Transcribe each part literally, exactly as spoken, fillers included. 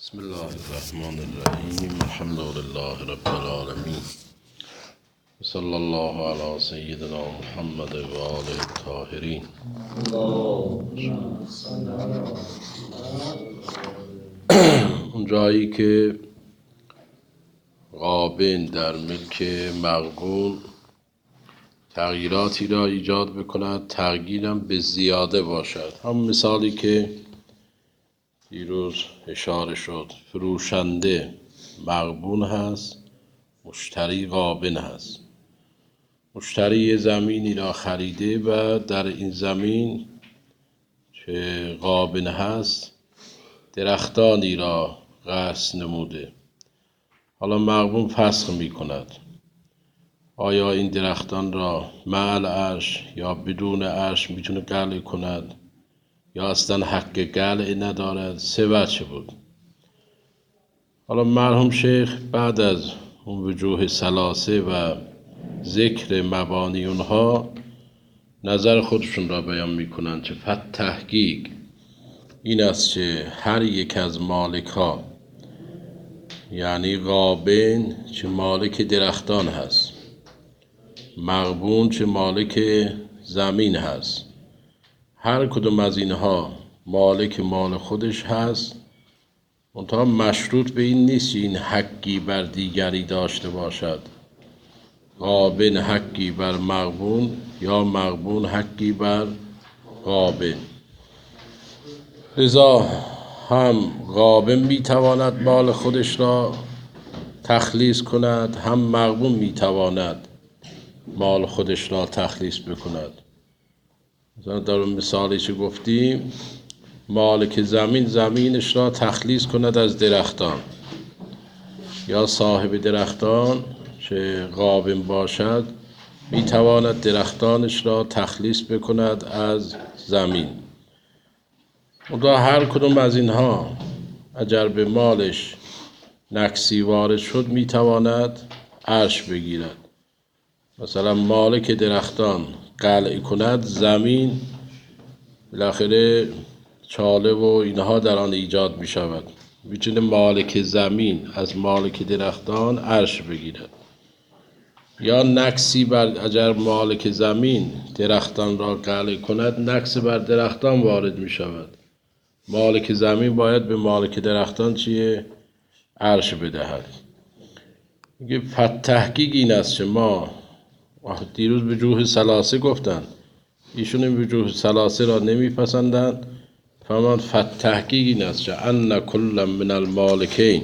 بسم الله الرحمن الرحیم. الحمد لله رب العالمین. صلی الله علی سیدنا محمد و آله الطاهرین. اون جایی که غابن در ملک مغبون تغییراتی را ایجاد بکند، تغییرم به زیاده باشد. هم مثالی که دیروز اشاره شد، فروشنده مغبون هست، مشتری غابن هست. مشتری زمینی را خریده و در این زمین که غابن هست درختانی را قصد نموده. حالا مغبون فسخ می کند. آیا این درختان را مع العرش یا بدون عرش میتونه قلع کند یا اصلا حق قلع ندارد؟ سه وجه بود. حالا مرحوم شیخ بعد از اون وجوه ثلاثه و ذکر مبانی اونها نظر خودشون را بیان میکنند که فت تحقیق این است که هر یک از مالک ها، یعنی غابن که مالک درختان هست، مغبون که مالک زمین هست، هر کدوم از اینها مالک مال خودش هست. منتها مشروط به این نیست که این حقی بر دیگری داشته باشد. غابن حقی بر مغبون یا مغبون حقی بر غابن. لذا هم غابن میتواند مال خودش را تخلیص کند، هم مغبون میتواند مال خودش را تخلیص بکند. مثلا در اون مثالی که گفتیم، مالک زمین زمینش را تخلیص کند از درختان، یا صاحب درختان که غابن باشد میتواند درختانش را تخلیص بکند از زمین. اونجا هر کدوم از اینها اگر به مالش نقصی وارد شد میتواند عرش بگیرد. مثلا مالک درختان قلع کند، زمین بالاخره چاله و اینها در آن ایجاد می شود. میتونه مالک زمین از مالک درختان عرش بگیرد. یا نقصی بر اگر مالک زمین درختان را قلع کند، نقص بر درختان وارد می شود. مالک زمین باید به مالک درختان چیه؟ عرش بدهد. میگه فت تحقیق این است که ما دیروز وجوه ثلاثه گفتن، ایشون این وجوه ثلاثه را نمیپسندند. فرمان فت تحقیق این است که ان کل من المالکین،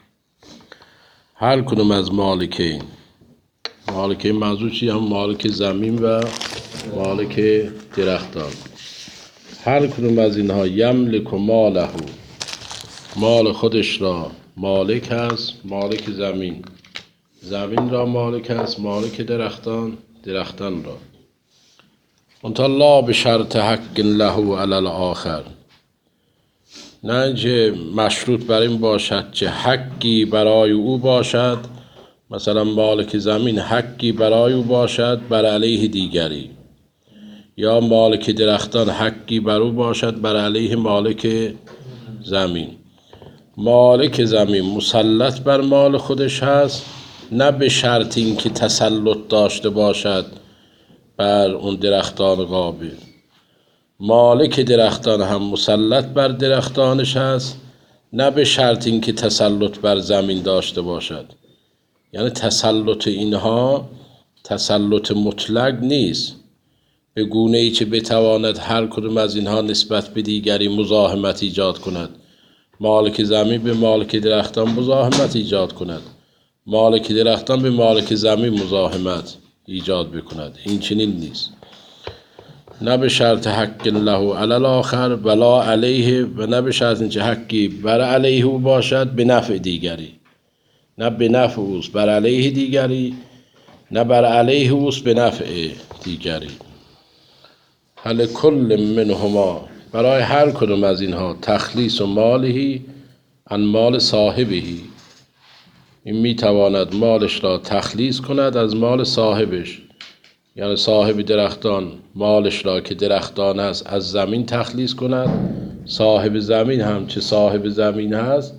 هر کدوم از مالکین، مالکین منظور چی؟ هم مالک زمین و مالک درختان، هر کدوم از اینها یملک ماله، مال خودش را مالک است، مالک زمین، زمین را مالک است، مالک درختان، درختان را. منتها لا به شرط حق له علی الاخر، نه اینکه مشروط بر این باشد که حقی برای او باشد، مثلا مالک زمین حقی برای او باشد بر علیه دیگری، یا مالک درختان حقی بر او باشد بر علیه مالک زمین. مالک زمین مسلط بر مال خودش هست، نه به شرط این که تسلط داشته باشد بر اون درختان غابن. مالک درختان هم مسلط بر درختانش هست، نه به شرط این که تسلط بر زمین داشته باشد. یعنی تسلط اینها تسلط مطلق نیست، به گونه ای که بتواند هر کدوم از اینها نسبت به دیگری مزاحمت ایجاد کند. مالک زمین به مالک درختان مزاحمت ایجاد کند، مالک درختان به مالک زمین مزاحمت ایجاد بکند. این چنین نیست. نه به شرط حق له علی الاخر ولا علیه، و نه به شرط اینکه حقی بر علیه او باشد به نفع دیگری، نه به نفع اوست بر علیه دیگری، نه بر علیه اوست به نفع دیگری. هل کل منهما، برای هر کدوم از اینها تخلیص و مالهی عن مال صاحبهی، این میتواند مالش را تخلیص کند از مال صاحبش. یعنی صاحب درختان مالش را که درختان است از زمین تخلیص کند، صاحب زمین هم که صاحب زمین هست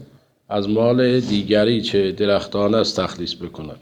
از مال دیگری چه درختان است تخلیص بکند.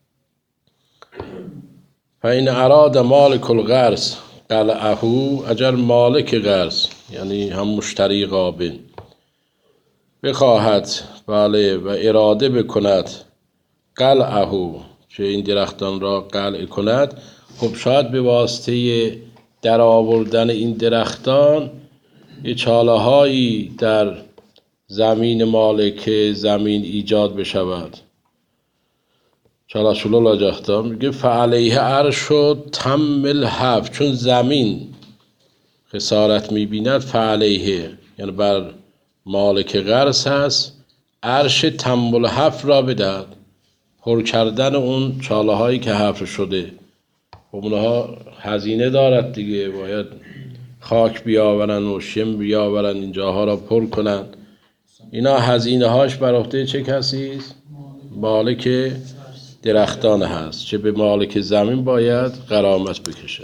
فإن اراد مالک الغرس قلعه، اگر مالک غرس یعنی هم مشتری غابن بخواهد بله و اراده بکند قلعه چه این درختان را قلع کند، خب شاید به واسطه در آوردن این درختان یه چاله هایی در زمین مالک زمین ایجاد بشود. چاله شلو لاجختا میگه فعلیه عرش و تم الحف، چون زمین خسارت میبیند فعلیه یعنی بر مالک غرس هست عرش تم الحف را بدهد، پر کردن اون چاله هایی که حفر شده. خب اونها هزینه دارد دیگه، باید خاک بیاورن و شم بیاورن اینجاها را پر کنن. اینا هزینه هاش بر عهده چه کسی است؟ مالک درختان هست، چه به مالک زمین باید غرامت بکشه.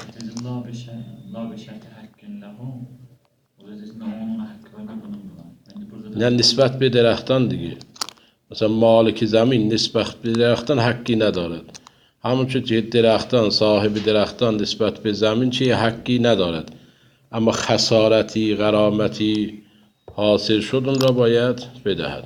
نه نسبت به درختان دیگه، مثلا مالک زمین نسبت به درختان حقی ندارد، همونچه که درختان صاحب درختان نسبت به زمین چه حقی ندارد، اما خسارتی غرامتی حاصل شد اون را باید بدهد.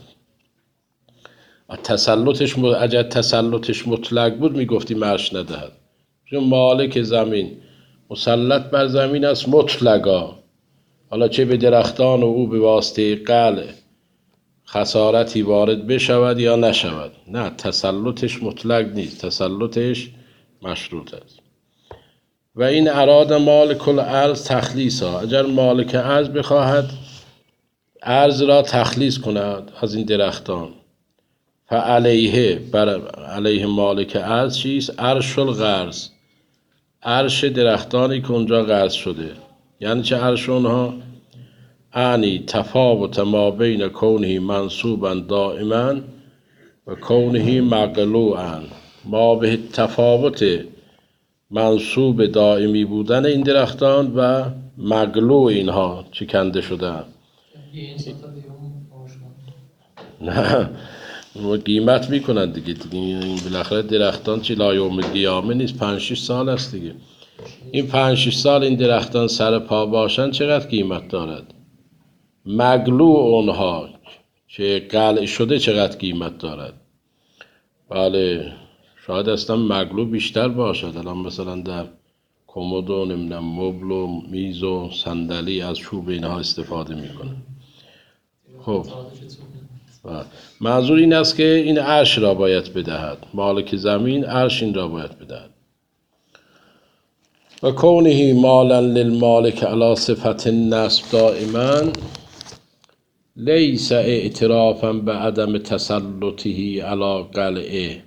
تسلطش اگر تسلطش مطلق بود میگفتیم عرش ندهد، چون مالک زمین مسلط بر زمین است مطلقا، حالا چه به درختان و او به واسطه قلع خسارتی وارد بشود یا نشود، نه تسلطش مطلق نیست، تسلطش مشروط است. و این اراد مالک الارض تخلیصا، اگر مالک ارض بخواهد ارض را تخلیص کند از این درختان، فعلیه بر علیه مالک ارض چیست؟ عرش الغرس، عرش درختانی که اونجا غرس شده. یعنی چه عرش اونها؟ انی تفاوت ما بین کونه منصوبا دائما و کونه مقلوعا، ما به تفاوت منصوب دائمی بودن این درختان و مقلوع اینها چکنده شدن. نه قیمت میکنن دیگه دیگه بالاخره درختان چی لا یوم القیامه نیست، پنج شش سال است دیگه. این پنج شش سال این درختان سر پا باشن چقدر قیمت دارد؟ مقلوع اونها چه قلع شده چقدر قیمت دارد؟ بله شاید اصلا مقلوع بیشتر باشد. الان مثلا در کمد و نمیدونم مبل و میز و صندلی از چوب اینها استفاده میکنن. خب منظور این است که این عرش را باید بدهد، مالک زمین عرش این را باید بدهد. و کونه مالا للمالک علی صفت النصب دائما لیس اعترافا به عدم تسلطه علی قلعه،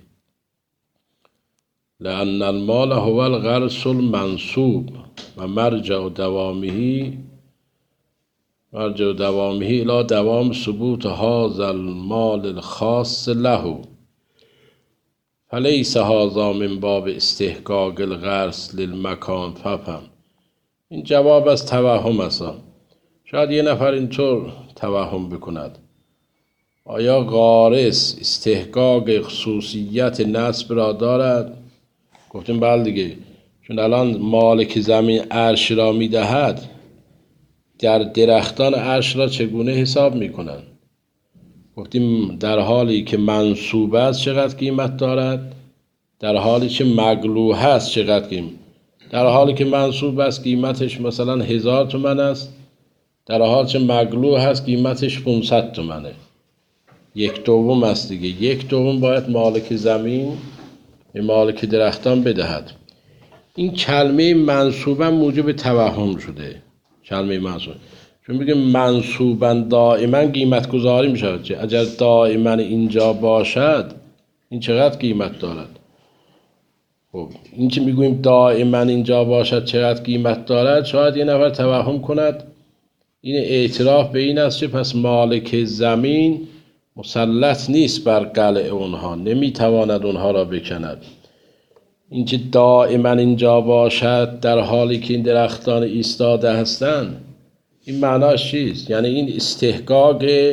لأن المال هو الغرس المنصوب و مرجع دوامه مرجع دوامه الى دوام ثبوت هذا المال الخاص له، فلیس هذا من باب استحقاق الغرس للمکان. فهم این جواب از توهم است. شاید یه نفر اینطور توهم بکند آیا غارس استحقاق خصوصیت نصب را دارد؟ گفتیم بله دیگه، چون الان مالک زمین عرش را میدهد، در درختان عرش را چگونه حساب میکنن؟ گفتیم در حالی که منصوب است چقدر قیمت دارد، در حالی که مقلوع هست چقدر قیمت. در حالی که منصوب است قیمتش مثلا هزار تومن است، در حالی که مقلوع هست قیمتش پانصد تومنه، یک دوم است دیگه. یک دوم باید مالک زمین به مالک درختان بدهد. این کلمه منصوبا موجب توهم شده، کلمه منصوب، چون میگه منصوبا دائما قیمت گذاری میشود، چه اگر دائما اینجا باشد این چقدر قیمت دارد؟ خب این که میگوییم دائما اینجا باشد چقدر قیمت دارد، شاید یه نفر توهم کند این اعتراف به این است که پس مالک زمین مسلط نیست بر قلع اونها، نمیتواند اونها را بکند. این که دائما اینجا باشد در حالی که این درختان ایستاده هستند، این معناش چیست؟ یعنی این استحقاق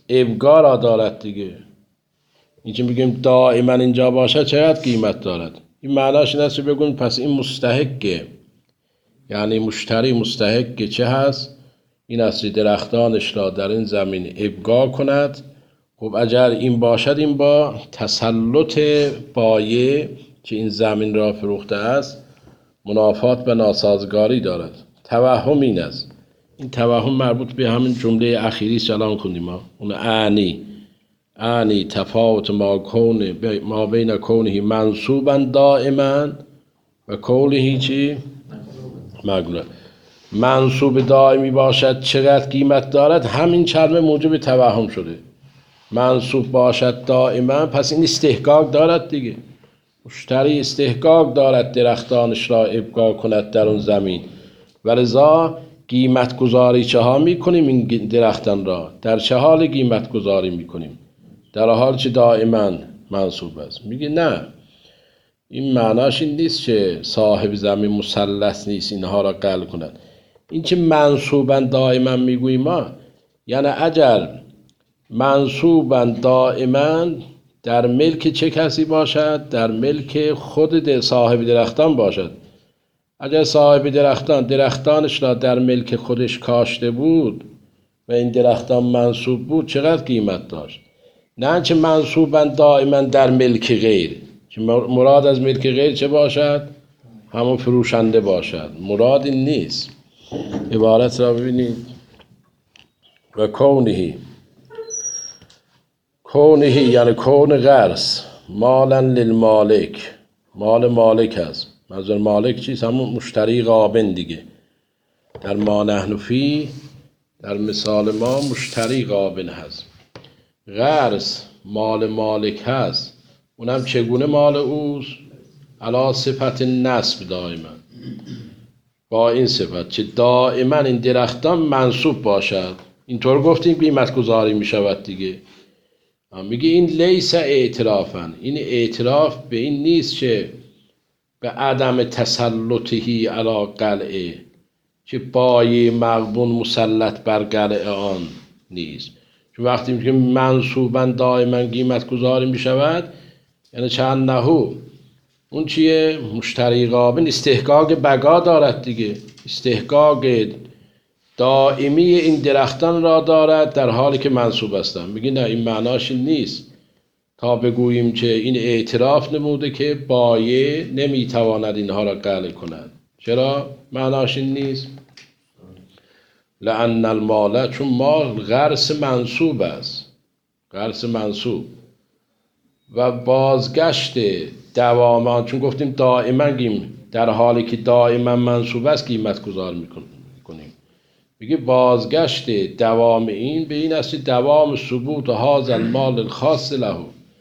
ابقا را دارد دیگه. این که میگیم دائما اینجا باشد چقدر قیمت دارد؟ این معناش این است که بگیم پس این مستحقه، یعنی مشتری مستحق چه هست؟ این است درختانش را در این زمین ابقا کند. خب اگر این باشد، این با تسلط بایع که این زمین را فروخته است منافات و ناسازگاری دارد. توهم این است. این توهم مربوط به همین جمله اخیری است که الان خوندیم ما. اون اعنی اعنی تفاوت ما کون ما بین کونه منصوبا دائما و کونه چی؟ مقبولا. منصوب دائمی باشد چقدر قیمت دارد، همین کلمه موجب توهم شده. منصوب باشد دائما، پس این استحقاق دارد دیگه. مشتری استحقاق دارد درختانش را ابقا کند در اون زمین، ولذا قیمت گذاری چه ها میکنیم این درختان را؟ در چه حال قیمت گذاری میکنیم؟ در حال که دائما منصوب است. میگه نه، این معناش این نیست که صاحب زمین مسلط نیست اینها را قلع کند. این که منصوبا دائما میگوییم ما، یعنی اگر منصوبا دائما در ملک چه کسی باشد؟ در ملک خود صاحب درختان باشد. اگر صاحب درختان درختانش را در ملک خودش کاشته بود و این درختان منصوب بود، چقدر قیمت داشت؟ نه چه منصوبا دائما در ملک غیر. مراد از ملک غیر چه باشد؟ همون فروشنده باشد. مراد این نیست. عبارت را ببینید. و کونهی کونهی یعنی کون غرس مالا للمالک، مال مالک هست. منظور مالک چیست؟ همون مشتری غابن دیگه. در ما نحن فی، در مثال ما مشتری غابن هست. غرس مال مالک هست، اونم چگونه مال اوست؟ علا صفت نسب دائما، با این صفت که دائما این درختان منصوب باشد. اینطور گفتیم قیمت گذاری می شود دیگه. میگه این لیس اعترافن، این اعتراف به این نیست که به عدم تسلطهی علا قلعه، که بایع مغبون مسلط بر قلعه آن نیست. چون وقتی میگه منصوبا دائما قیمت گذاری می شود، یعنی چند نهو اون چیه؟ مشتری غابن استحقاق بقا دارد دیگه. استحقاق دائمی این درختان را دارد در حالی که منصوب هستند. میگه نه، این معناش این نیست تا بگوییم که این اعتراف نموده که بایع نمیتواند اینها را قلع کند. چرا معناش این نیست؟ لأن المال، چون مال غرس منصوب است، غرس منصوب و بازگشت دوامان، چون گفتیم دائما گیم در حالی که دائما منصوب است قیمت گذار میکنیم. میگه بازگشت دوام این به این است دوام ثبوت هذا المال الخاص له،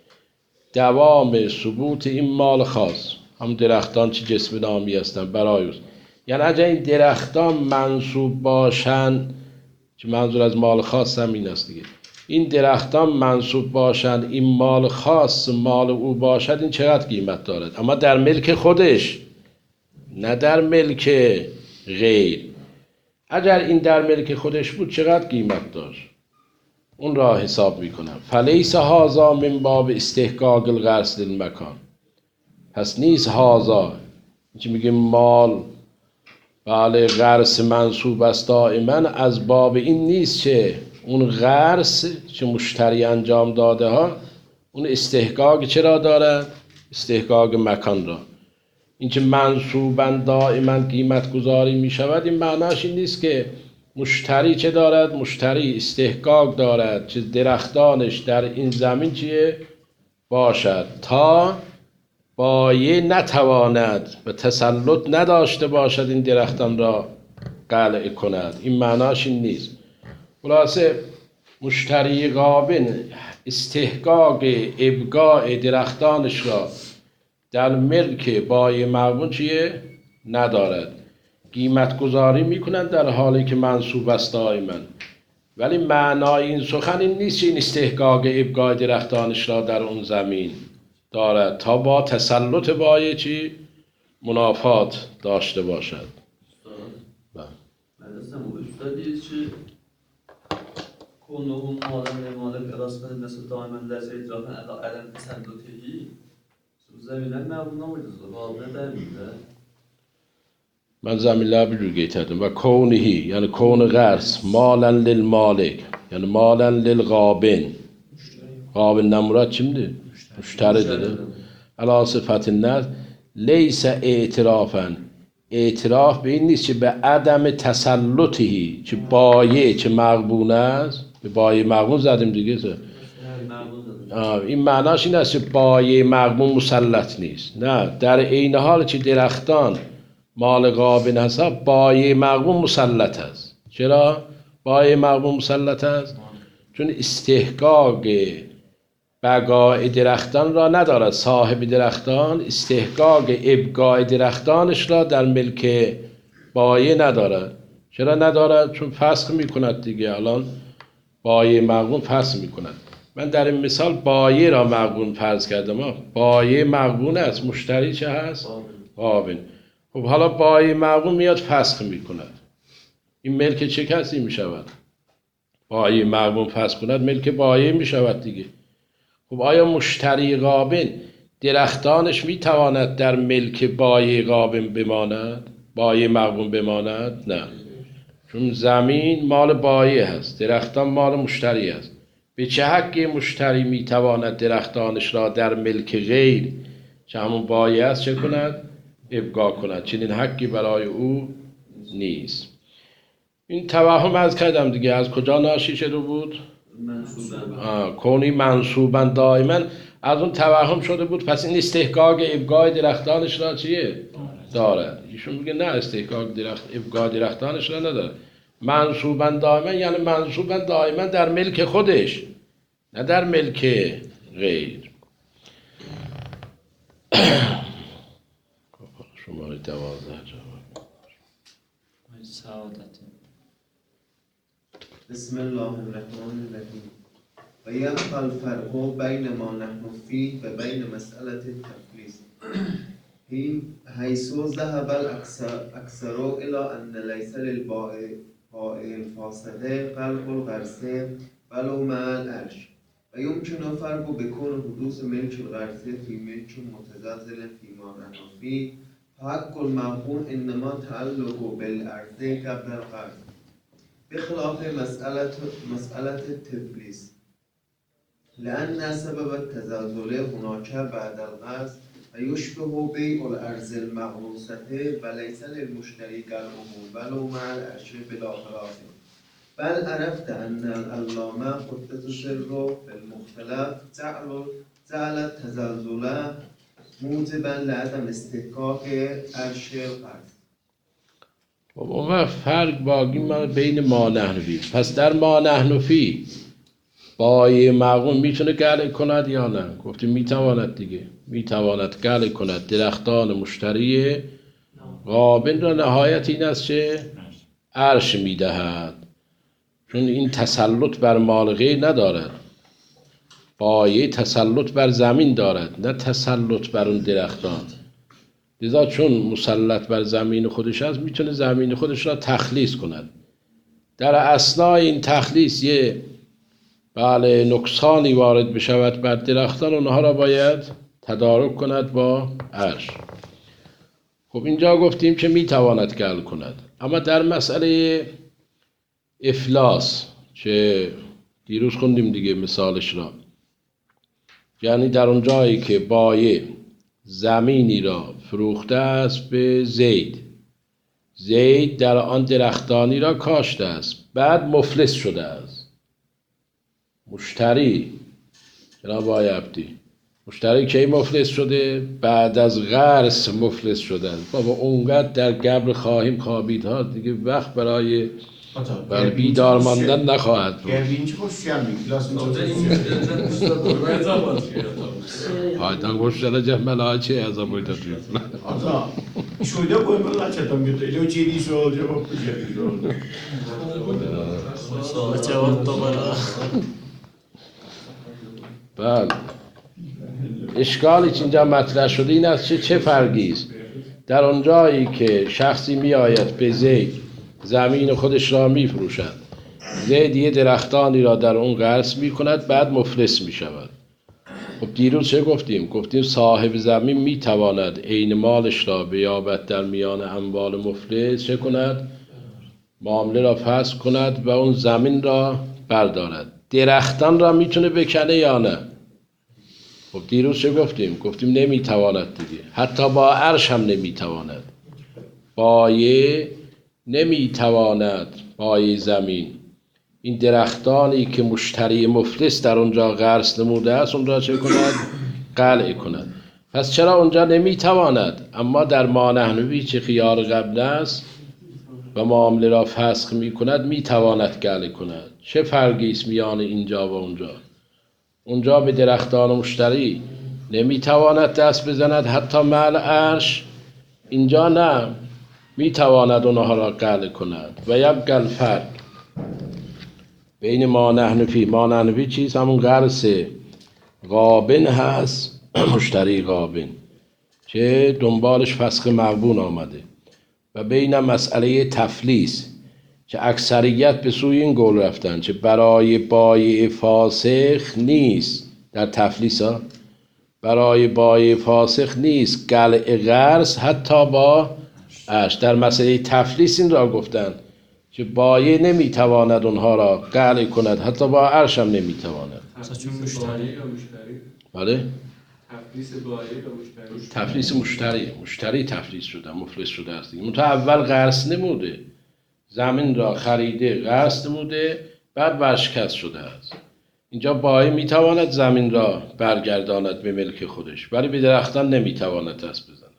دوام ثبوت این مال خاص، هم درختان چه جسم نامی هستن برای اوست. یعنی اگر این درختان منصوب باشن، که منظور از مال خاص هم این است دیگه، این درختان منصوب باشن، این مال خاص مال او باشد، این چقدر قیمت دارد؟ اما در ملک خودش، نه در ملک غیر. اگر این در ملک خودش بود چقدر قیمت داشت؟ اون را حساب میکنم. فلیس هذا من باب استحقاق الغرس للمکان، پس نیست هذا که میگه مال بله غرس منصوب است دائما، از باب این نیست که اون غرس که مشتری انجام داده ها اون استحقاق چرا دارد؟ استحقاق مکان را. اینکه منصوبا دائما قیمت گذاری می شود، این معناش این نیست که مشتری چه دارد؟ مشتری استحقاق دارد که درختانش در این زمین چیه باشد تا بایع نتواند و تسلط نداشته باشد این درختان را قلع کند. این معناش این نیست. خلاصه مشتری غابن استحقاق ابقاء درختانش را در ملک بایع مغبون چیه؟ ندارد. قیمت گذاری میکنند در حالی که منصوب است دائما. ولی معنای این سخن این نیست که این استحقاق ابقاء درختانش را در اون زمین دارد تا با تسلط بایع چی؟ منافات داشته باشد. من اصلا استادی که كونه مالا لمال راست مثل دائما ليس إدراكا على عدم تسلطه زمینه مغبون نمویده واقع دلیله من زمینه bir getirdim ve konihi yani konu gars malen lil malik yani malen lil gabin gabinden murat kimdi? Müşteri dedi. Ala sıfatin nas leyse itirafen اعتراف به این نیست که به عدم تسلطی که بایه که مغبون است به بایه مغبون زدیم دیگه این معناش این است که بایه مغبون مسلط نیست نه در این حال که درختان مال غابن هست بایه مغبون مسلط است چرا بایه مغبون مسلط است چون استحقاق بقای درختان را ندارد صاحب درختان استحقاق ابقای درختانش را در ملک بایه ندارد چرا ندارد؟ چون فسخ میکند دیگه الان بایه مغبون فسخ میکند من در این مثال بایه را مغبون فرض کردم بایه مغبون است مشتری چه هست؟ غابن خب حالا بایه مغبون میاد فسخ میکند این ملک چه کسی میشود؟ بایه مغبون فسخ کند ملک بایه میشود دیگه خب آیا مشتری غابن درختانش میتواند در ملک بایه غابن بماند؟ بایه مغبون بماند؟ نه چون زمین مال بایه هست درختان مال مشتری هست به چه حقی مشتری میتواند درختانش را در ملک غیر که همون بایه هست چه کند؟ ابقا کند چنین حقی برای او نیست این توهم از کردم دیگه از کجا ناشی شده بود؟ منصوبن کونی منصوبن دائما از اون توهم شده بود پس این استحقاق ابقای درختانش را چیه؟ دارد ایشون میگه نه استحقاق درخت ابقای درختانش را نداره منصوبن دائما یعنی منصوبن دائما در ملک خودش نه در ملک غیر شماره دوازده جواب سعادت بسم الله الرحمن الرحیم و یبقى الفرق بین ما نحن فيه و بین مسئله التفلیس حيث ذهب الأكثر إلى أن ليس للبائع الفاسد قلب الغرس بل مع العرش ويمكن الفرق بكون حدوث ملك الغرس في ملك متزلزل فيما نحن فيه فحق المغبون إنما تعلق بالعرض قبل الغرس بخلاف مسألة مسألة التفليس لأن سبب التزلزل هناك بعد الغرس ويشبه بيع الأرض المغروسة وليس للمشتري قلبه بل مع العرش بلا خلاف بل عرفت أن العلامة قدس سره في المختلف جعل جعل التزلزل موجبا لعدم استحقاق عرش القرض. اون وقت فرق باقی ما بین ما نحنفی پس در ما نحنفی بایه مغبون میتونه گله کند یا نه؟ گفتیم میتواند دیگه میتواند گله کند درختان مشتری غابن را نهایت این است که عرش میدهد چون این تسلط بر مال غیر ندارد بایه تسلط بر زمین دارد نه تسلط بر اون درختان لذا چون مسلط بر زمین خودش است میتونه زمین خودش را تخلیص کند در اثنای این تخلیص یه بله نقصانی وارد بشود بر درختان اونها را باید تدارک کند با عرش خب اینجا گفتیم که میتواند گل کند اما در مسئله افلاس که دیروز خوندیم دیگه مثالش را یعنی در اون جایی که بایع زمینی را فروخته است به زید زید در آن درختانی را کاشته است بعد مفلس شده است مشتری جناب آقای عبدی مشتری کی مفلس شده؟ بعد از غرس مفلس شده است بابا اونقدر در گبر خواهیم خوابید ها دیگه وقت برای برای بیدار ماندن نخواهد بود Haydan koşulacak melaçe yazamıydı diyor. Ata, şöyle koymalar çatam götü. İlo çiğni şu ol cevap bu şey oldu. سوال جواب دوباره بله اشکال اینجا مطرح شده این است چه چه فرقی است در آن جایی که شخصی می آید به زید زمین خودش را می فروشد زید یه درختانی را در اون غرس می کند بعد مفلس می شود. خب دیروز چه گفتیم؟ گفتیم صاحب زمین می تواند عین مالش را بیابد در میان اموال مفلس چه کند؟ معامله را فسخ کند و اون زمین را بردارد. درختان را میتونه بکنه یا نه؟ خب دیروز چه گفتیم؟ گفتیم نمیتواند دیگه. حتی با عرش هم نمیتواند. بایع نمیتواند، بایع زمین این درختانی که مشتری مفلس در اونجا غرس نموده است اون را چه کند؟ قلع کند. پس چرا اونجا نمیتواند؟ اما در ما نحن فیه چه خیار قبل است و معامله را فسخ می کند میتواند قلع کند. چه فرقی است میان اینجا و اونجا؟ اونجا به درختان مشتری نمیتواند دست بزند حتی مع عرش، اینجا نه، میتواند اونها را قلع کند. و یبقى الفرق بین ما نحن فیه. ما نحن فیه چیست؟ همون غرس غابن هست، مشتری غابن که دنبالش فسخ مغبون آمده، و بین مسئله تفلیس که اکثریت به سوی این قول رفتن که برای بایع فاسخ نیست، در تفلیس ها برای بایع فاسخ نیست قلع غرس حتی با عرش. در مسئله تفلیس این را گفتن که بایع نمیتواند اونها را قلع کند حتی با عرش هم نمیتواند. مثلا چون مشتری یا مشتری؟ بله؟ تفلیس بایع یا مشتری؟ تفلیس مشتری، مشتری تفلیس شده، مفلس شده است دیگه. منتها اول غرس نموده، زمین را خریده غرس نموده بعد ورشکست شده است. اینجا بایع میتواند زمین را برگرداند به ملک خودش ولی به درختان نمیتواند دست بزند.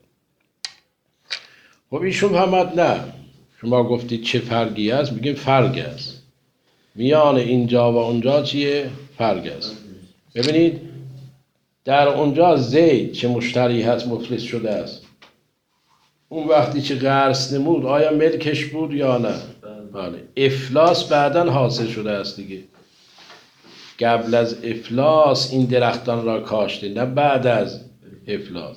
خب ایشون فهمد نه. شما گفتید چه فرقی است؟ میگیم فرق است میان اینجا و اونجا. چیه فرق است؟ ببینید در اونجا زید چه مشتری هست مفلس شده است، اون وقتی که غرس نمود آیا ملکش بود یا نه؟ بله. افلاس بعداً حاصل شده است دیگه. قبل از افلاس این درختان را کاشته، نه بعد از افلاس.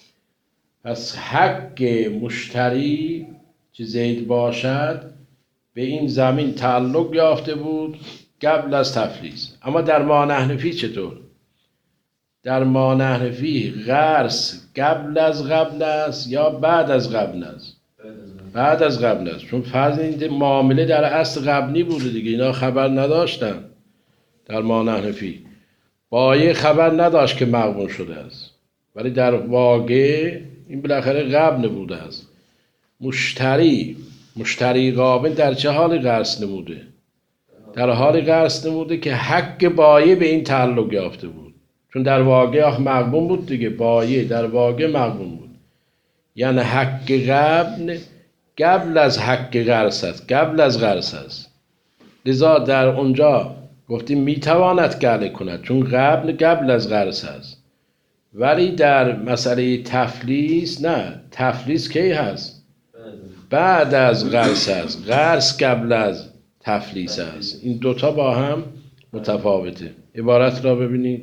پس حق مشتری که زید باشد به این زمین تعلق یافته بود قبل از تفلیس. اما در ما نحن فیه چطور؟ در ما نحن فیه غرس قبل از قبل است یا بعد از قبل است؟ بعد از قبل است. چون فرض این معامله در اصل قبلی بوده دیگه، اینا خبر نداشتن. در ما نحن فیه بایع خبر نداشت که مغبون شده است، ولی در واقع این بالاخره قبل بوده است. مشتری مشتری غابن در چه حالی غرس نموده؟ در حالی غرس نموده که حق بایع به این تعلق یافته بود. چون در واقع مغبون بود دیگه، بایع در واقع مغبون بود. یعنی حق قبل قبل از حق غرس است، قبل از غرس است. لذا در اونجا گفتیم میتواند قلع کند چون قبل قبل از غرس است. ولی در مسئله تفلیس نه، تفلیس کی هست؟ بعد از غرس است. غرس قبل از تفلیس است. این دوتا با هم متفاوته. عبارت را ببینید.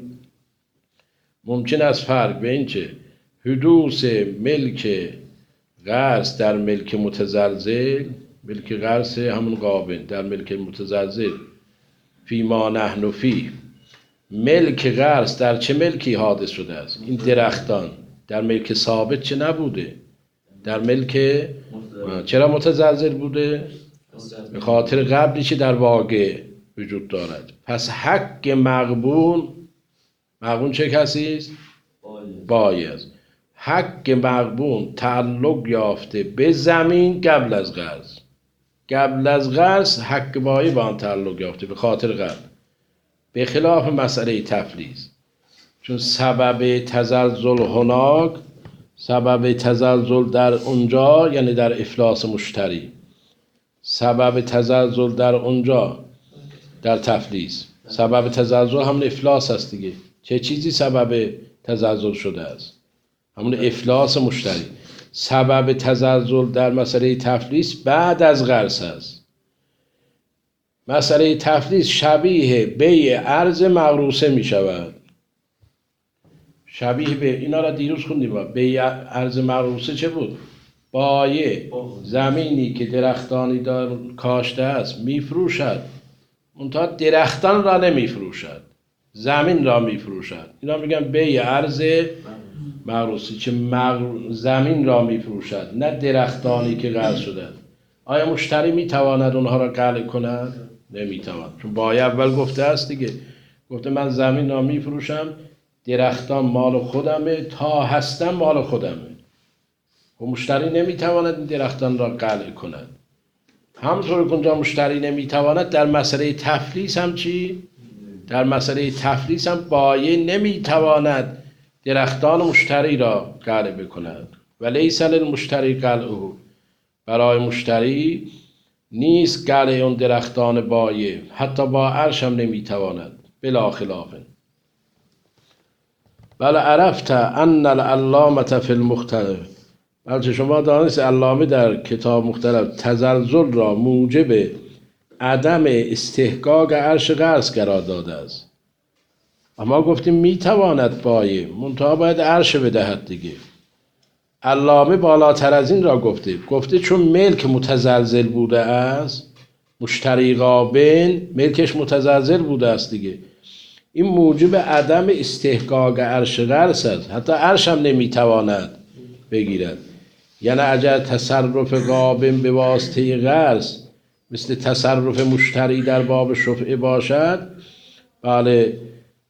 ممکن است فرق بین چه حدوث ملک غرس در ملک متزلزل، ملک غرس همون قابل در ملک متزلزل فی ما نحن فیه، ملک غرس در چه ملکی حادث شده است؟ این درختان در ملک ثابت چه نبوده؟ در ملک چرا متزلزل بوده؟ به خاطر قبلی که در واقع وجود دارد. پس حق مغبون، مغبون چه کسی است؟ بایع است. حق مغبون تعلق یافته به زمین قبل از غرس. قبل از غرس حق بایع با آن تعلق یافته به خاطر قبل، به خلاف مسئله تفلیس. چون سبب تزلزل هناک، سبب تزلزل در اونجا یعنی در افلاس مشتری، سبب تزلزل در اونجا در تفلیس، سبب تزلزل همون افلاس است دیگه. چه چیزی سبب تزلزل شده است؟ همون افلاس مشتری. سبب تزلزل در مسئله تفلیس بعد از غرس است. مسئله تفلیس شبیه بیع ارز مغروسه می شود. شبیه به اینا را دیروز خوندیم. بیع ارز مغروسه چه بود؟ بایع زمینی که درختانی دار کاشته است می فروشد منتها درختان را نمی فروشد، زمین را می فروشد. اینا میگن بیع عرض مغروسی، که مغر... زمین را می فروشد نه درختانی که قرض شده. آیا مشتری می تواند اونها را قلع کند؟ نمی تواند، چون بایع اول گفته است دیگه، گفته من زمین را می فروشم، درختان مال خودمه، تا هستم مال خودمه. و مشتری نمی تواند این درختان را قلع کند. همطور که اونجا مشتری نمی تواند، در مسئله تفلیس هم چی؟ در مسئله تفلیس هم بایع نمی تواند درختان مشتری را قلع بکند. و لیس للمشتری قلعه، برای مشتری نیست قلع اون درختان بایع، حتی با عرش هم نمی تواند. بلا خلاف. بل عرفت ان العلامة فی المختلف، بلکه شما دانست علامه در کتاب مختلف تزلزل را موجب عدم استحقاق عرش قرض قرار داده است. اما گفتیم میتواند بایع، منتها باید عرش بدهد دیگه. علامه بالاتر از این را گفته، گفته چون ملک متزلزل بوده است، مشتری قابن ملکش متزلزل بوده است دیگه، این موجب عدم استحقاق عرش قرض است، حتی عرش هم نمیتواند بگیرد. یعنی اگر تصرف قابن به واسطه قرض مثل تصرف مشتری در باب شفعه باشد، بله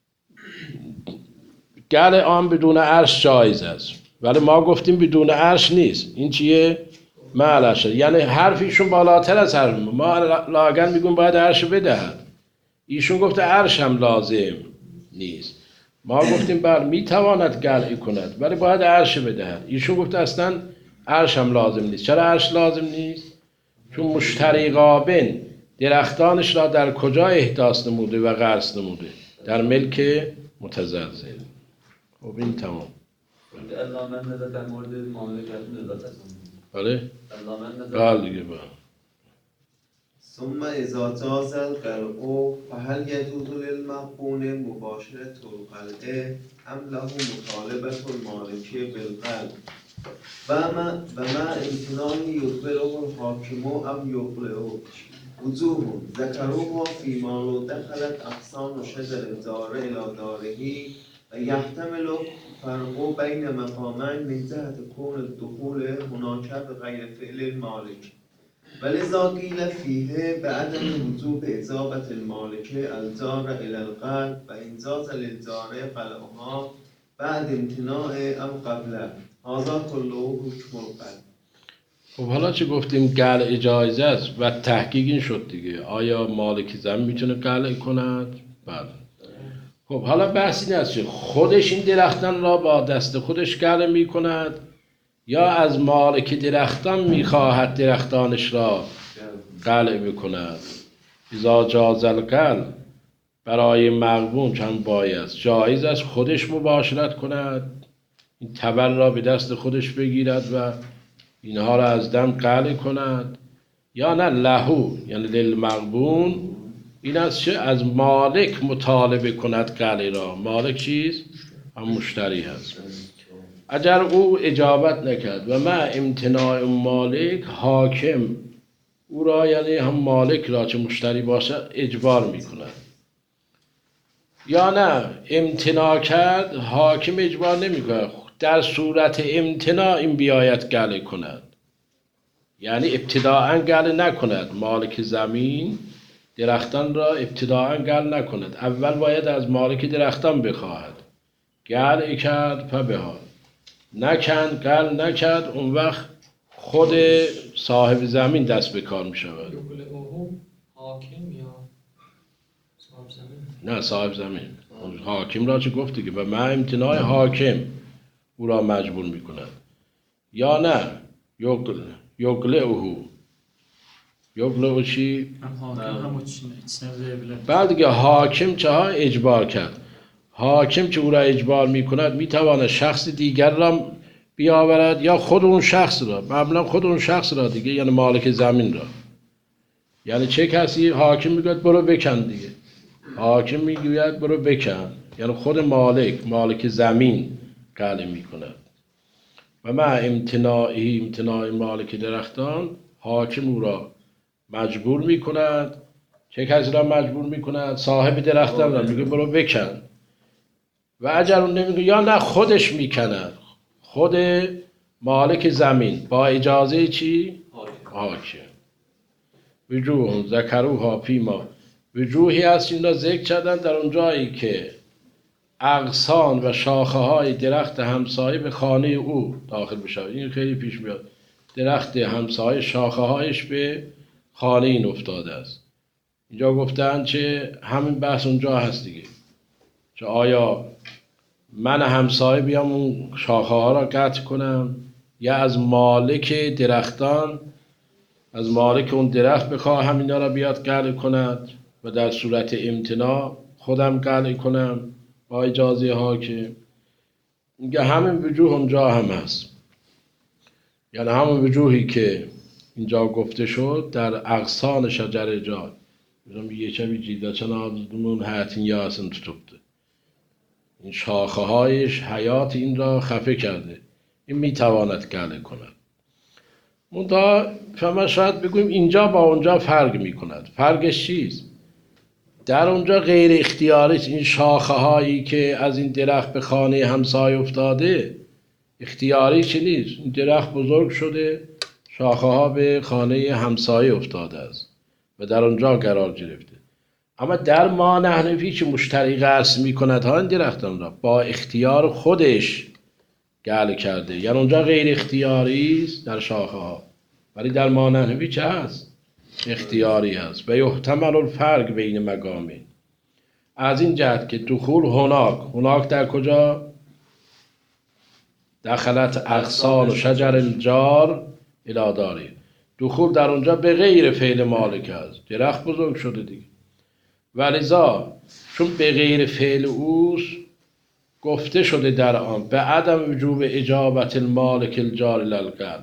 قلع آن بدون عرش جایز است، ولی ما گفتیم بدون عرش نیست. این چیه؟ معلش، یعنی حرفیشون بالاتر از حرف ما. لااقل میگون باید عرش بدهد، ایشون گفته عرش هم لازم نیست. ما گفتیم بله میتواند قلع کند ولی باید عرش بدهد، ایشون گفته اصلا عرش هم لازم نیست. چرا عرش لازم نیست؟ چون مشتری قابن درختانش را در کجا احداث نموده و قرض نموده؟ در ملک متزلزل. خب این تمام. علامه نظر در مورد مملکت نظارت هستند. بله؟ علامه نظر بله دیگه بله. ثم اذا جاز القلع فهل يجوز للمغبون مباشرة القلع ام له مطالبة المالكي بالقلع وما وما امتناعه يقبله الحاكم ام يقلعه. وجوه ذكروها فيما لو دخلت اقسام شجر الدار الى داره ويحتمل فرق بين مقامين من جهة كون الدخول هناك بغير فعل المالك، ولذا قيل فيه بعدم وجوب إجابة المالك الجار إلى القلع وإن جاز للجار قلعها بعد امتناع أم قبله. هذا كله حكم القلع. خب حالا چه گفتیم قلع جایز است و تحقیق این شد دیگه، آیا مالک زمین میتونه قلع کند؟ بله. خب حالا بحث این است که خودش این درختان را با دست خودش قلع میکند یا از مالک درختان میخواهد درختانش را قلع بکند. اذا جاز القلع، برای مغبون چند بایع است، جایز است خودش مباشرت کند، این تبر را به دست خودش بگیرد و اینها را از دم قلع کند، یا نه لهو یعنی للمغبون این است چه از مالک مطالبه کند قلع را. مالک چیست؟ هم مشتری هست. اگر او اجابت نکرد و مع امتناع مالک حاکم او را، یعنی هم مالک را چه مشتری باشد اجبار میکند، یا نه امتناع کرد حاکم اجبار نمیکند، در صورت امتناع این بیایت قلع کند، یعنی ابتداعا قلع نکند. مالک زمین درختان را ابتداعا قلع نکند، اول باید از مالک درختان بخواهد. قلع کرد فبها، نکند قلع نکرد، اون وقت خود صاحب زمین دست به کار می شود. حاکم یا صاحب زمین؟ نه صاحب زمین. حاکم را چه گفتی که و مع امتناع حاکم او را مجبور می کند، یا نه یقل یقلعه. یقلعه چی؟ هم حاکم همون چیزه. بعد دیگه حاکم چه ها اجبار کرد. حاکم که او را اجبار می کند می تواند شخص دیگر را بیاورد یا خود اون شخص را، معمولا خود اون شخص را دیگه، یعنی مالک زمین را. یعنی چه کسی؟ حاکم میگوید برو بکن دیگه، حاکم میگوید برو بکن، یعنی خود مالک مالک زمین قلع میکند. و مع امتناعی امتناع مالک درختان حاکم او را مجبور میکند چه کسی را مجبور میکند؟ صاحب درختان را میگه برو بکن و اگر اون نمیگه یا نه خودش میکند، خود مالک زمین با اجازه چی؟ حاکم. وجوه ذکروها فیما، وجوهی هست این را ذکر کردن در اون جایی که اغصان و شاخه های درخت همسایه به خانه او داخل بشه. این خیلی پیش میاد، درخت همسایه شاخه هایش به خانه این افتاده است. اینجا گفتن چه همین بحث اونجا هست دیگه، چه آیا من همسایه بیام اون شاخه ها را قطع کنم یا از مالک درختان، از مالک اون درخت بخواهم اینا را بیاد قلع کند و در صورت امتناع خودم قلع کنم با اجازه حاکم. میگه همین وجوه اونجا هم هست، یعنی همون وجوهی که اینجا گفته شد در اغصان شجر جار. مثلا یه چبی جیده چن آزدومون حیاتین یا اصلا tutuptu. این شاخه هایش حیات این را خفه کرده، این میتواند قلع کند. منتها شما شاید بگویم اینجا با اونجا فرق میکند. فرقش چیست؟ در اونجا غیر اختیاری، این شاخه هایی که از این درخت به خانه همسایه افتاده اختیاری چی نیست. این درخت بزرگ شده، شاخه ها به خانه همسایه افتاده است و در اونجا قرار گرفته. اما در ما نحنفی که مشتری قصد میکند ها این درختان را با اختیار خودش قلع کرده، یعنی اونجا غیر اختیاری است در شاخه ها، ولی در ما نحنفی چه هست؟ اختیاری هست. و یحتمل الفرق بین مقامین، از این جهت که دخول هناک، هناک در کجا؟ دخلت اغصان و شجر الجار الی داری، دخول در اونجا به غیر فعل مالک هست، درخت بزرگ شده دیگه. ولذا چون به غیر فعل اوست گفته شده در آن به عدم وجوب اجابت المالک الجار الی القلع.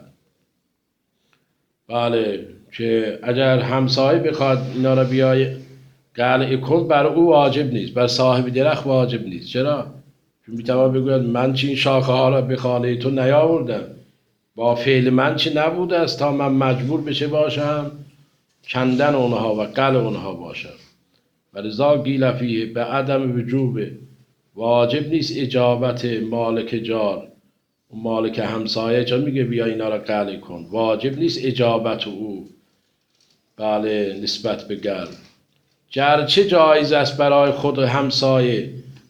بله، که اگر همسایه بخواد اینا را بیای قلع کن، بر او واجب نیست، بر صاحب درخت واجب نیست. چرا؟ چون میتوان بگوید من چی این شاخه ها را به خانه تو نیاوردم، با فعل من چی نبوده است تا من مجبور بشه باشم کندن اونها و قلع اونها باشم. ولذا قیل فیه به عدم وجوب، واجب نیست اجابت مالک جار و مالک همسایه، چون میگه بیا اینا را قلع کن، واجب نیست اجابت او بله نسبت به قلع، گرچه جایز است برای خود همسایه.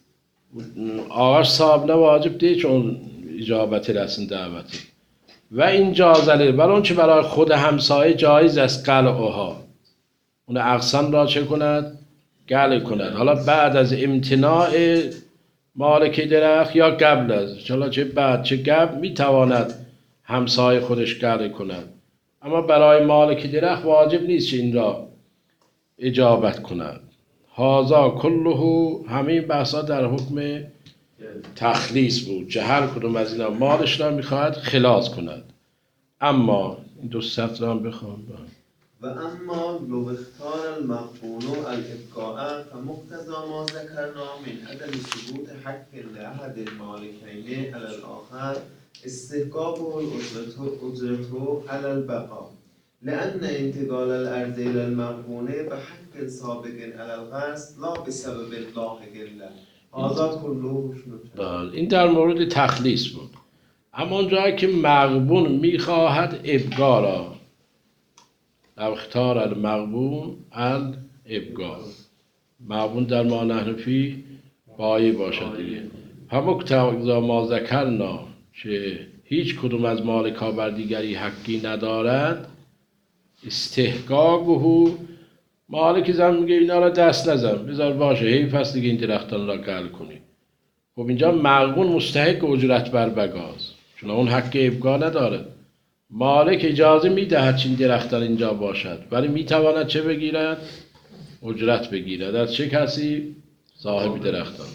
آقاش صاحب نه واجب دی چون اجابت رسن دعوتی و این جازله، ولی اون چه برای خود همسایه جایز است قلعها، اون اغصان را چه کند؟ قلع کند. حالا بعد از امتناع مالک درخت یا قبل از، حالا چه بعد چه قبل میتواند همسایه خودش قلع کند، اما برای مالک درخت واجب نیست این را اجابت کند. هازا کله، همین بحثا در حکم تخلیص بود که هر کدوم از اینا مالش را میخواهد خلاص کند. اما این دو سطر هم بخوام و اما لو اختار المغبون الابقاء فمقتضى ما ذكرنا من عدم ثبوت حق لأحد المالكين على الآخر استحقاقه الأجرة على البقاء، لأن انتقال الأرض إلى المغبون بحق سابق على الغصب لا بسبب لاحق له. هذا كله شنو؟ این در مورد تخلیص بود. اما اونجایی که مغبون میخواهد ابقا را، اختار المغبون الابقا، مغبون در ما نحنفی بایی باشد دیگه. فمقتضی ما ذکرنا که هیچ کدوم از مالک ها بر دیگری حقی ندارد، استحقاقه، مالک زمین میگه اینا را دست نزن بذار باشه، حیف هست دیگه این درختان را قلع کنی. خب اینجا مغبون مستحق اجرت بر بقاست، چون اون حق ابقا نداره. مالک اجازه میدهد چین درختان اینجا باشد، ولی میتواند چه بگیرد؟ اجرت بگیرد. از چه کسی؟ صاحب درختان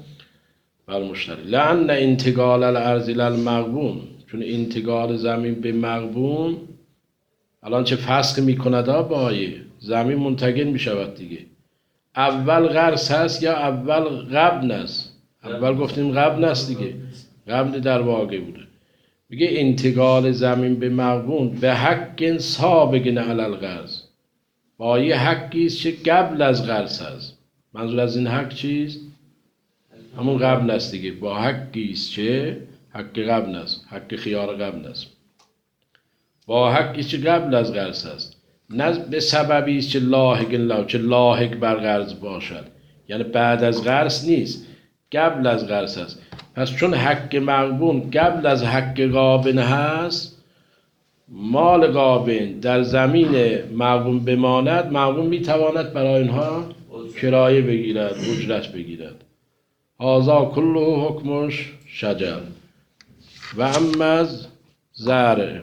بر مشتری. لأن انتقال الارض الی المغبون، چون انتقال زمین به مغبون الان چه فسخ میکند ها با آیه، زمین منتقل میشود دیگه. اول غرس هست یا اول قبل است؟ اول گفتیم قبل است دیگه، قبل در واقع بوده. میگه انتقال زمین به مغبون به حق سابق علی الغرض، بایه حقی است که قبل از قرض است. منظور از این حق چیست؟ همون قبل است دیگه. با حقی است که حق قبل است، حق خیار قبل است. با حقی که قبل از قرض است، نه به سببی است که لاحق له، که لاحق بر قرض باشد، یعنی بعد از قرض نیست، قبل از قرض است. پس چون حق مغبون قبل از حق غابن هست، مال غابن در زمین مغبون بماند، مغبون میتواند برای اینها کرایه بگیرد، اجرت بگیرد. هذا کله حکمش شجر و اما از زرع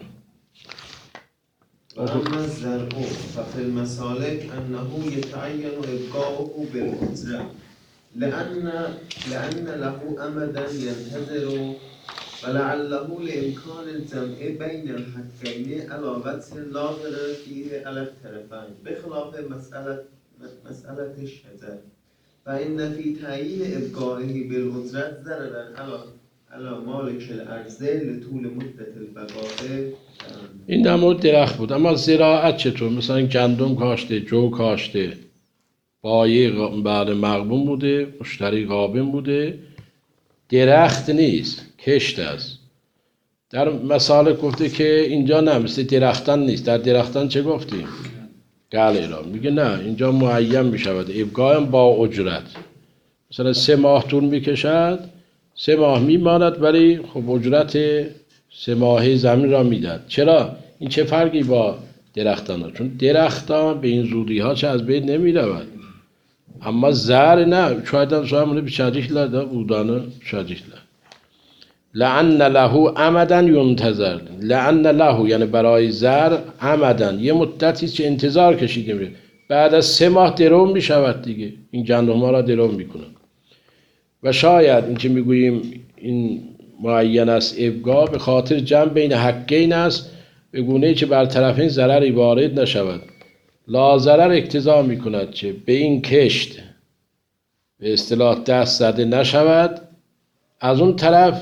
وأما الزرع ففي المسالك أنه يتعين إبقاؤه بالأجرة لأن لأن له أمدا ينتظر ولعله لإمكان الجمع بين الحقين على وجه لا ضرر فيه على الطرفين بخلاف مسألة مسألة الشجر فإن في تعيين إبقائه بالأجرة ضررا على على مالك الأرض لطول مدة البقاء. این در مورد درخت بود. اما زراعت چطور؟ مثلا گندم کاشته، جو کاشته، بایه بعد مغبون بوده، مشتری غابن بوده، درخت نیست، کشت است. در مثال گفته که اینجا نه، مثل درختان نیست. در درختان چه گفتیم؟ گله را میگه نه، اینجا معین میشود ابقاء با اجرت. مثلا سه ماه طول میکشد، سه ماه میماند، ولی خب اجرت سه ماهه زمین را میداد. چرا؟ این چه فرقی با درختان ها؟ چون درختان به این زودی ها چه از بین نمی رود. اما زر نه، شاید هم شاید به شجیح لده بودانه شجیح لده. لأن له امدا ینتظر، لأن له یعنی برای زر امدن، یه مدتی که انتظار کشیده میره، بعد از سه ماه درو میشود دیگه. این گندم ها را درو میکنن. و شاید این که میگوییم این معین است ابقا به خاطر جمع بین حقین است، به گونه‌ای که بر طرفین ضرری وارد نشود. لا ضرر اقتضا میکند که به این کشت به اصطلاح دست زده نشود، از اون طرف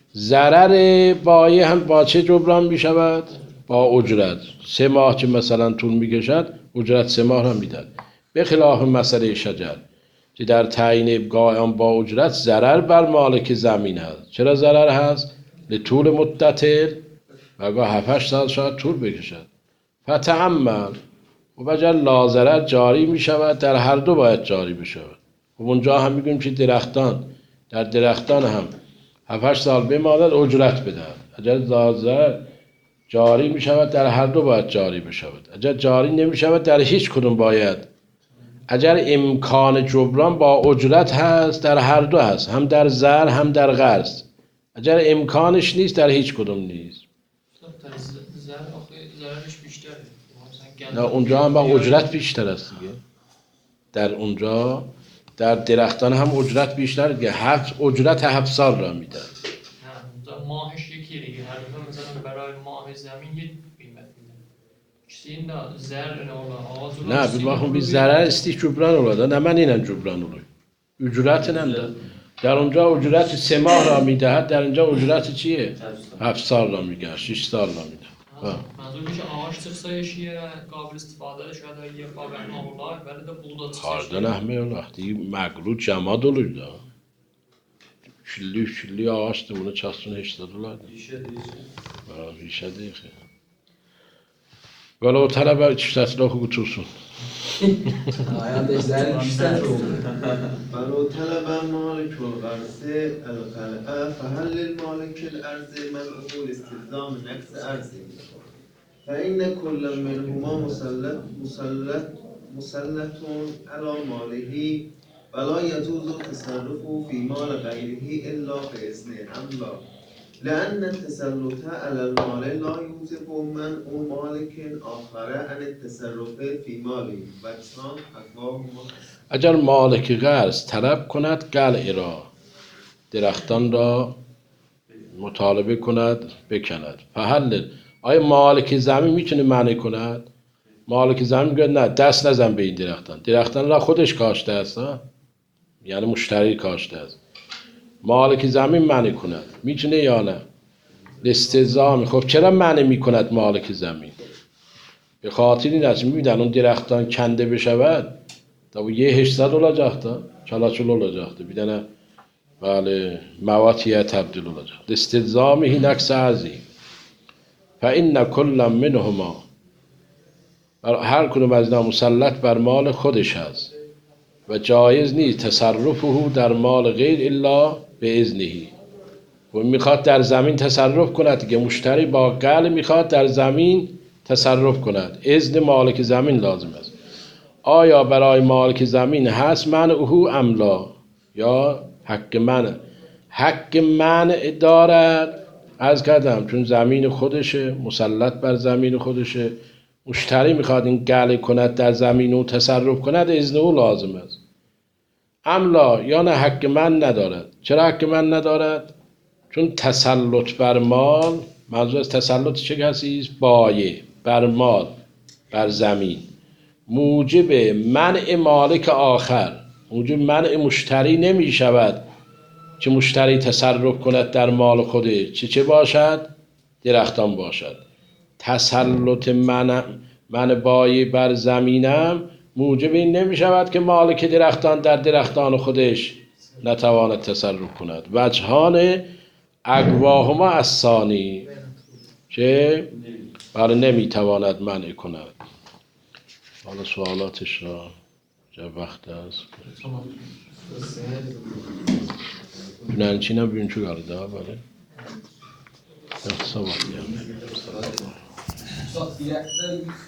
ضرر بایه هم با چه جبران میشود؟ با اجرت. سه ماه که مثلا طول میکشد، اجرت سه ماه را میداد. به خلاف مسئله شجر که در تعیین ابقاء آن با اجرت ضرر بر مالک زمین هست. چرا ضرر هست؟ به طول مدت و گاه هفت هشت سال شاید طول بکشد. فتعمل و بجر لا ضرر جاری می شود، در هر دو باید جاری بشود. و اونجا هم میگیم که درختان، در درختان هم هفت هشت سال بماند اجرت بدهد. اگر لا ضرر جاری می شود، در هر دو باید جاری بشود. اگر جاری نمی شود، در هیچ کدوم باید. اگر امکان جبران با اجرت هست، در هر دو هست، هم در زر هم در قرض. اگر امکانش نیست، در هیچ کدوم نیست. در زر آخه ضررش بیشتره. نه اونجا هم با اجرت بیشتر است دیگه. در اونجا در درختان هم اجرت بیشتر دیگه. هفت اجرت هفت سال را میدن. نه ماهش یکی دیگه. هر دو مثلا برای ماه زمین یک قیمت میدن. چیزی نه زر نه نه بباخون بی ضرر استی جبران اولاده. نه من اینم جبران اولاده. اجرت نمیده. در اونجا اجرت سه ماه را میدهد، در اینجا اجرت چیه؟ هفت سال را میگه، شش سال را میده. منظور میشه ağaç çıksayış yere kabil istifade şöyle yapar Allah böyle de buğda çıksayış. Hardan ahme vaqti magru cama doluydu. Şilli şilli ağaçtı, bunu çastın heştadılar. ریشه ریشه Var ریشه دیگه. ولو طلب اشتراک گوتوسون. آیندش زرین بیشتر بود. ولو طلب مالك الأرض القلعة فهل للمالك الأرض منعه لاستلزام نقص أرضه فإن كل منهما مسلط مسلط مسلط على ماله ولا يجوز التصرف في مال غيره إلا بإذنه أم لا لأن التسلط على المال لا يوجب منع مالك آخر عن التصرف في ماله وكان أقواهما. اگر مالک قرض طلب کند قلع را، درختان را مطالبه کند بکند، فحل آیا مالک زمین میتونه منع کند؟ مالک زمین میگه نه دست نزن به این درختان، درختان را خودش کاشته است، یعنی مشتری کاشته است. مالک زمین منع کند میتونه یا نه؟ استلزام. خب چرا منع میکند مالک زمین؟ به خاطر این است میبینن اون درختان کنده بشود تا یه هشتصد olacaktı çalaçul olacaktı bir tane böyle mevatiye tebdil olacaktı istizamihi naksazi fe inne kullen minhuma her کدوم از اینا مسلط بر مال خودش هست و جایز نیست تصرفه در مال غیر الا به اذنه و میخواد در زمین تصرف کند که مشتری با قل میخواد در زمین تصرف کند اذن مالک زمین لازم است آیا برای مالک زمین هست منعه املا یا حق منع حق منع دارد از کردم چون زمین خودشه مسلط بر زمین خودشه مشتری میخواد این قل کند در زمین و تصرف کند اذن او لازم است املا یا نه حق من ندارد چرا حق من ندارد چون تسلط بر مال منظور از تسلط چه کسی است بایع بر مال بر زمین موجب منع مالک آخر موجب منع مشتری نمی شود که مشتری تصرف کند در مال خوده چه چه باشد درختان باشد تسلط من من بایع بر زمینم موجب این نمی شود که مالک درختان در درختان خودش نتواند تصرف کند وجهان اقواهما الثانی که بله نمی تواند منع کند حالا سوالاتش را جب وقت است Yunançı ne bir çocuk vardı daha böyle. Sabah yani.